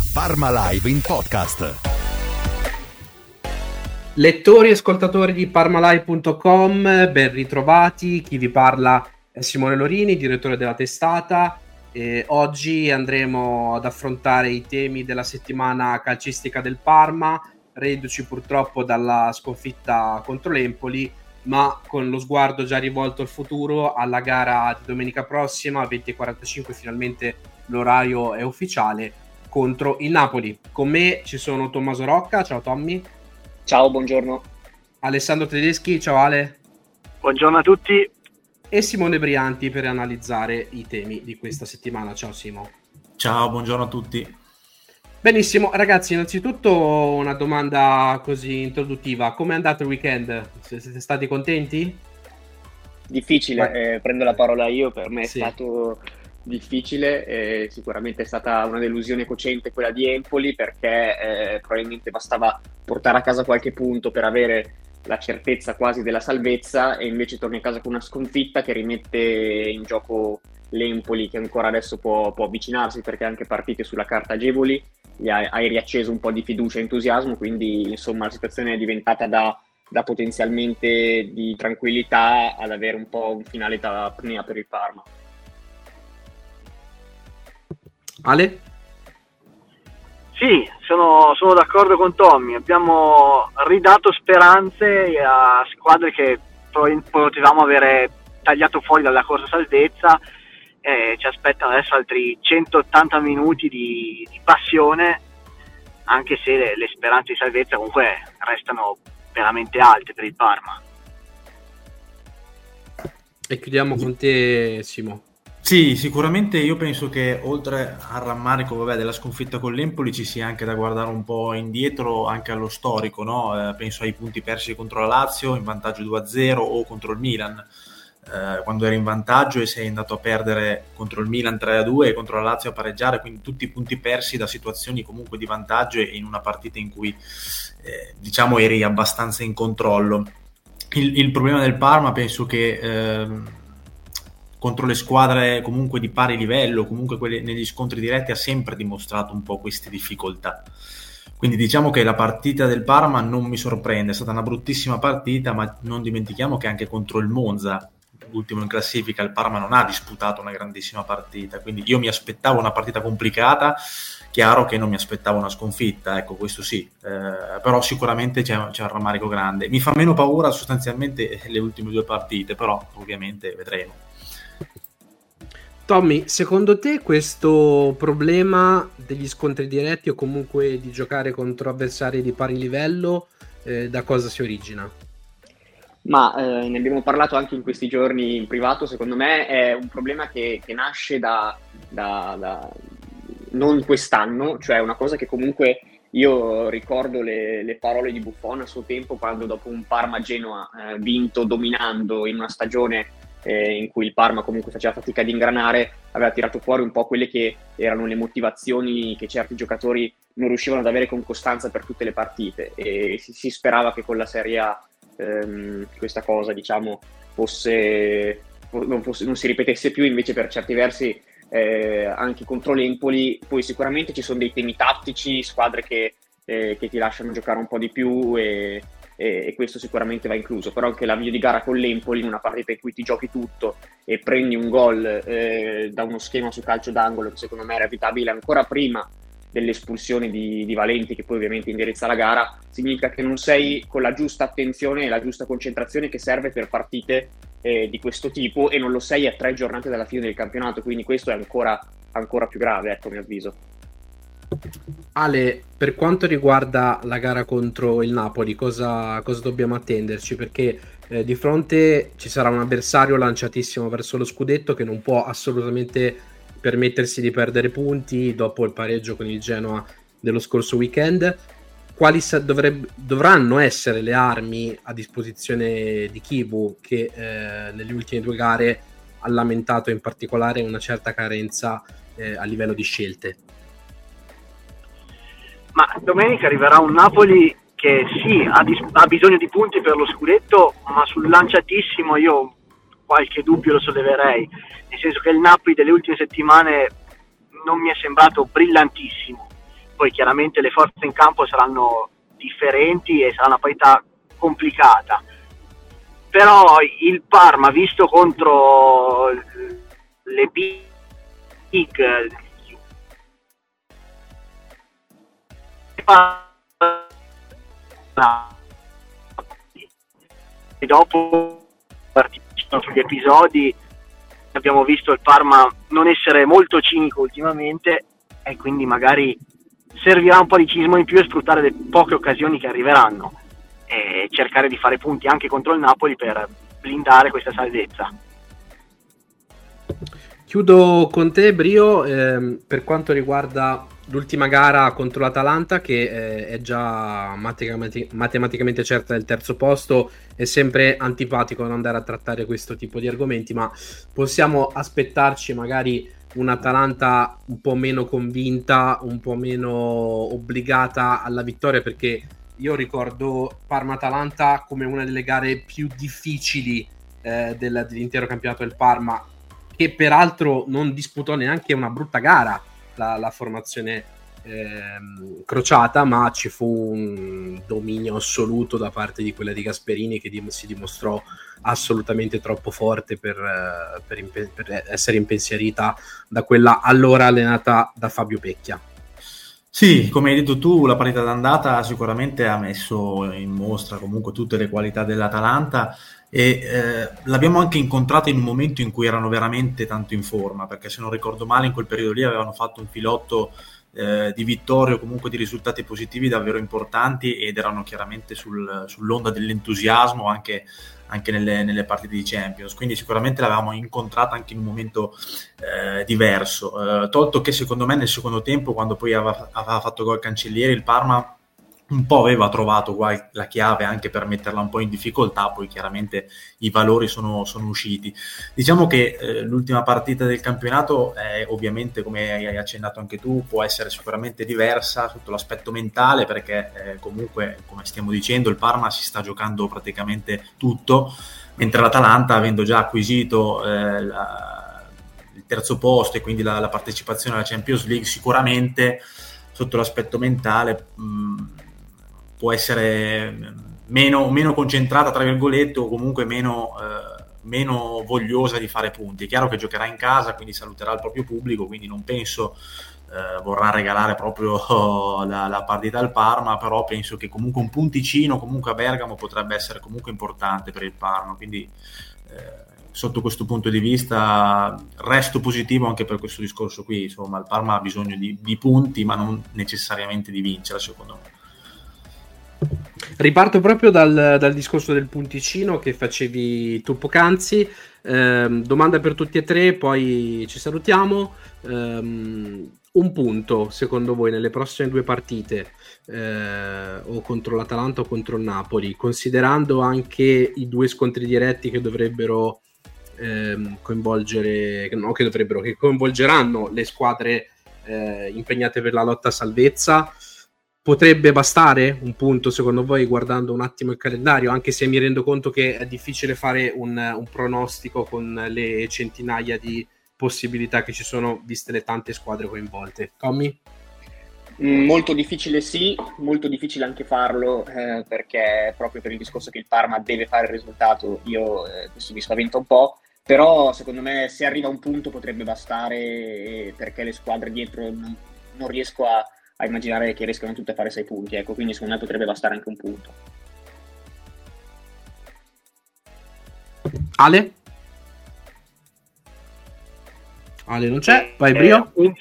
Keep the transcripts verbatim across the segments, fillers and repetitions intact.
Parma Live in podcast. Lettori e ascoltatori di parmalive punto com, ben ritrovati. Chi vi parla è Simone Lorini, direttore della testata. E oggi andremo ad affrontare i temi della settimana calcistica del Parma, reduci purtroppo dalla sconfitta contro l'Empoli, ma con lo sguardo già rivolto al futuro, alla gara di domenica prossima, venti e quarantacinque, finalmente l'orario è ufficiale, contro il Napoli. Con me ci sono Tommaso Rocca, ciao Tommy. Ciao, buongiorno. Alessandro Tedeschi, ciao Ale. Buongiorno a tutti. E Simone Brianti per analizzare i temi di questa settimana. Ciao Simo. Ciao, buongiorno a tutti. Benissimo, ragazzi, innanzitutto una domanda così introduttiva. Come è andato il weekend? Siete stati contenti? Difficile, eh, prendo la parola io, per me è Sì. stato difficile, eh, sicuramente è stata una delusione cocente quella di Empoli, perché eh, probabilmente bastava portare a casa qualche punto per avere la certezza quasi della salvezza, e invece torni a casa con una sconfitta che rimette in gioco l'Empoli, che ancora adesso può, può avvicinarsi, perché anche partite sulla carta agevoli gli hai, hai riacceso un po' di fiducia e entusiasmo, quindi insomma la situazione è diventata da, da potenzialmente di tranquillità ad avere un po' un finale da apnea per il Parma. Ale? Sì, sono, sono d'accordo con Tommy. Abbiamo ridato speranze a squadre che potevamo avere tagliato fuori dalla corsa salvezza. Eh, ci aspettano adesso altri centottanta minuti di, di passione, anche se le, le speranze di salvezza comunque restano veramente alte per il Parma. E chiudiamo con te, Simo. Sì, sicuramente io penso che oltre al rammarico vabbè, della sconfitta con l'Empoli ci sia anche da guardare un po' indietro anche allo storico, no? Eh, penso ai punti persi contro la Lazio in vantaggio due a zero o contro il Milan, eh, quando eri in vantaggio e sei andato a perdere contro il Milan tre a due e contro la Lazio a pareggiare, quindi tutti i punti persi da situazioni comunque di vantaggio e in una partita in cui eh, diciamo eri abbastanza in controllo. Il, il problema del Parma penso che ehm, contro le squadre comunque di pari livello, comunque quelle negli scontri diretti, ha sempre dimostrato un po' queste difficoltà. Quindi diciamo che la partita del Parma non mi sorprende, è stata una bruttissima partita, ma non dimentichiamo che anche contro il Monza, l'ultimo in classifica, il Parma non ha disputato una grandissima partita, quindi io mi aspettavo una partita complicata, chiaro che non mi aspettavo una sconfitta, ecco, questo sì, eh, però sicuramente c'è, c'è un rammarico grande. Mi fa meno paura sostanzialmente le ultime due partite, però ovviamente vedremo. Tommy, secondo te questo problema degli scontri diretti o comunque di giocare contro avversari di pari livello eh, da cosa si origina? Ma eh, ne abbiamo parlato anche in questi giorni in privato. Secondo me è un problema che, che nasce da, da, da non quest'anno, cioè una cosa che comunque io ricordo le, le parole di Buffon a suo tempo, quando dopo un Parma-Genoa eh, vinto dominando in una stagione Eh, in cui il Parma comunque faceva fatica ad ingranare, aveva tirato fuori un po' quelle che erano le motivazioni che certi giocatori non riuscivano ad avere con costanza per tutte le partite, e si, si sperava che con la Serie A ehm, questa cosa diciamo fosse non, fosse non si ripetesse più. Invece per certi versi eh, anche contro l'Empoli poi sicuramente ci sono dei temi tattici, squadre che, eh, che ti lasciano giocare un po' di più, e e questo sicuramente va incluso, però anche l'avvio di gara con l'Empoli in una partita in cui ti giochi tutto e prendi un gol eh, da uno schema su calcio d'angolo che secondo me era evitabile ancora prima dell'espulsione di, di Valenti, che poi ovviamente indirizza la gara, significa che non sei con la giusta attenzione e la giusta concentrazione che serve per partite eh, di questo tipo, e non lo sei a tre giornate dalla fine del campionato, quindi questo è ancora, ancora più grave, ecco, a mio avviso. Ale, per quanto riguarda la gara contro il Napoli, cosa, cosa dobbiamo attenderci? Perché eh, di fronte ci sarà un avversario lanciatissimo verso lo scudetto che non può assolutamente permettersi di perdere punti dopo il pareggio con il Genoa dello scorso weekend. Quali sa- dovrebbe, dovranno essere le armi a disposizione di Kibu, che eh, nelle ultime due gare ha lamentato in particolare una certa carenza eh, a livello di scelte? Ma domenica arriverà un Napoli che sì, ha, dis- ha bisogno di punti per lo scudetto, ma sul lanciatissimo io qualche dubbio lo solleverei, nel senso che il Napoli delle ultime settimane non mi è sembrato brillantissimo, poi chiaramente le forze in campo saranno differenti e sarà una parità complicata, però il Parma visto contro le big e dopo sugli episodi abbiamo visto il Parma non essere molto cinico ultimamente, e quindi magari servirà un po' di cinismo in più e sfruttare le poche occasioni che arriveranno e cercare di fare punti anche contro il Napoli per blindare questa salvezza. Chiudo con te, Brio, ehm, per quanto riguarda l'ultima gara contro l'Atalanta, che eh, è già matematic- matematicamente certa del terzo posto. È sempre antipatico non andare a trattare questo tipo di argomenti, ma possiamo aspettarci magari un'Atalanta un po' meno convinta, un po' meno obbligata alla vittoria, perché io ricordo Parma-Atalanta come una delle gare più difficili eh, del, dell'intero campionato del Parma, che peraltro non disputò neanche una brutta gara la, la formazione ehm, crociata, ma ci fu un dominio assoluto da parte di quella di Gasperini, che di, si dimostrò assolutamente troppo forte per, per, impe- per essere impensierita da quella allora allenata da Fabio Pecchia. Sì, come hai detto tu, la partita d'andata sicuramente ha messo in mostra comunque tutte le qualità dell'Atalanta e eh, l'abbiamo anche incontrata in un momento in cui erano veramente tanto in forma, perché se non ricordo male in quel periodo lì avevano fatto un filotto eh, di vittorie o comunque di risultati positivi davvero importanti ed erano chiaramente sul, sull'onda dell'entusiasmo anche, anche nelle, nelle partite di Champions, quindi sicuramente l'avevamo incontrata anche in un momento eh, diverso, eh, tolto che secondo me nel secondo tempo, quando poi aveva, aveva fatto gol Cancellieri, il Parma un po' aveva trovato qua la chiave anche per metterla un po' in difficoltà, poi chiaramente i valori sono, sono usciti. Diciamo che eh, l'ultima partita del campionato è, ovviamente, come hai accennato anche tu, può essere sicuramente diversa sotto l'aspetto mentale, perché eh, comunque, come stiamo dicendo, il Parma si sta giocando praticamente tutto, mentre l'Atalanta, avendo già acquisito eh, la, il terzo posto e quindi la, la partecipazione alla Champions League, sicuramente sotto l'aspetto mentale mh, può essere meno, meno concentrata, tra virgolette, o comunque meno, eh, meno vogliosa di fare punti. È chiaro che giocherà in casa, quindi saluterà il proprio pubblico, quindi non penso eh, vorrà regalare proprio oh, la, la partita al Parma, però penso che comunque un punticino comunque a Bergamo potrebbe essere comunque importante per il Parma, quindi eh, sotto questo punto di vista resto positivo anche per questo discorso qui. Insomma, il Parma ha bisogno di, di punti, ma non necessariamente di vincere, secondo me. Riparto proprio dal, dal discorso del punticino che facevi tu poc'anzi. Eh, domanda per tutti e tre, poi ci salutiamo. Um, un punto secondo voi nelle prossime due partite, eh, o contro l'Atalanta o contro il Napoli, considerando anche i due scontri diretti che dovrebbero ehm, coinvolgere, no, che dovrebbero, che coinvolgeranno le squadre eh, impegnate per la lotta a salvezza? Potrebbe bastare un punto secondo voi, guardando un attimo il calendario, anche se mi rendo conto che è difficile fare un, un pronostico con le centinaia di possibilità che ci sono, viste le tante squadre coinvolte. Tommy? Molto difficile, sì, molto difficile anche farlo, eh, perché proprio per il discorso che il Parma deve fare il risultato, io eh, questo mi spaventa un po', però secondo me se arriva a un punto potrebbe bastare, eh, perché le squadre dietro non, non riesco a a immaginare che riescano tutte a fare sei punti, ecco, quindi secondo me potrebbe bastare anche un punto. Ale? Ale non c'è, vai Brio? Eh,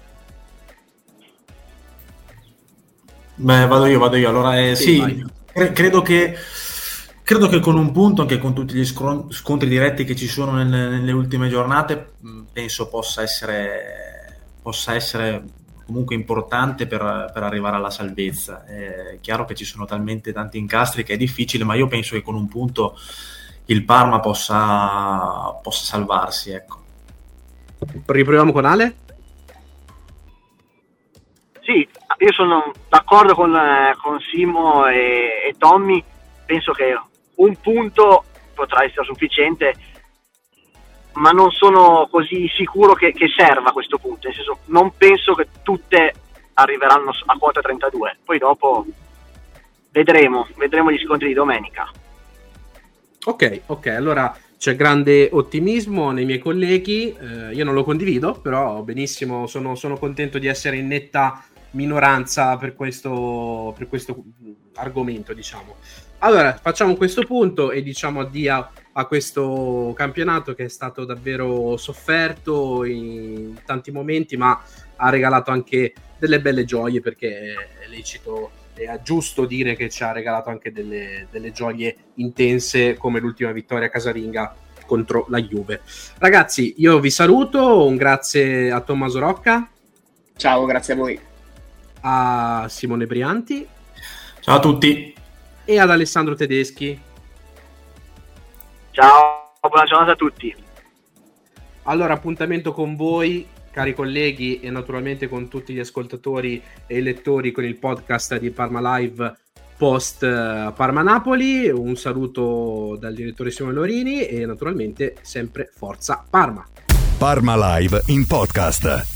Beh, vado io, vado io. Allora, eh, Sì, sì, cre- credo che credo che con un punto, anche con tutti gli scron- scontri diretti che ci sono nelle, nelle ultime giornate, mh, penso possa essere possa essere comunque importante per, per arrivare alla salvezza. È chiaro che ci sono talmente tanti incastri che è difficile, ma io penso che con un punto il Parma possa, possa salvarsi, ecco. Riproviamo con Ale? Sì, io sono d'accordo con, con Simo e, e Tommy, penso che un punto potrà essere sufficiente, ma non sono così sicuro che, che serva questo punto, nel senso, non penso che tutte arriveranno a quota trentadue. Poi dopo vedremo, vedremo gli scontri di domenica. Ok, ok, allora c'è grande ottimismo nei miei colleghi, eh, io non lo condivido, però benissimo, sono, sono contento di essere in netta minoranza per questo, per questo argomento, diciamo. Allora, facciamo questo punto e diciamo addio a questo campionato che è stato davvero sofferto in tanti momenti, ma ha regalato anche delle belle gioie, perché è lecito, è giusto dire che ci ha regalato anche delle, delle gioie intense, come l'ultima vittoria casalinga contro la Juve. Ragazzi, io vi saluto, un grazie a Tommaso Rocca. Ciao, grazie a voi. A Simone Brianti. Ciao a tutti. E ad Alessandro Tedeschi. Ciao, buona giornata a tutti. Allora, appuntamento con voi, cari colleghi, e naturalmente con tutti gli ascoltatori e i lettori con il podcast di Parma Live post Parma Napoli. Un saluto dal direttore Simone Lorini e naturalmente sempre Forza Parma. Parma Live in podcast.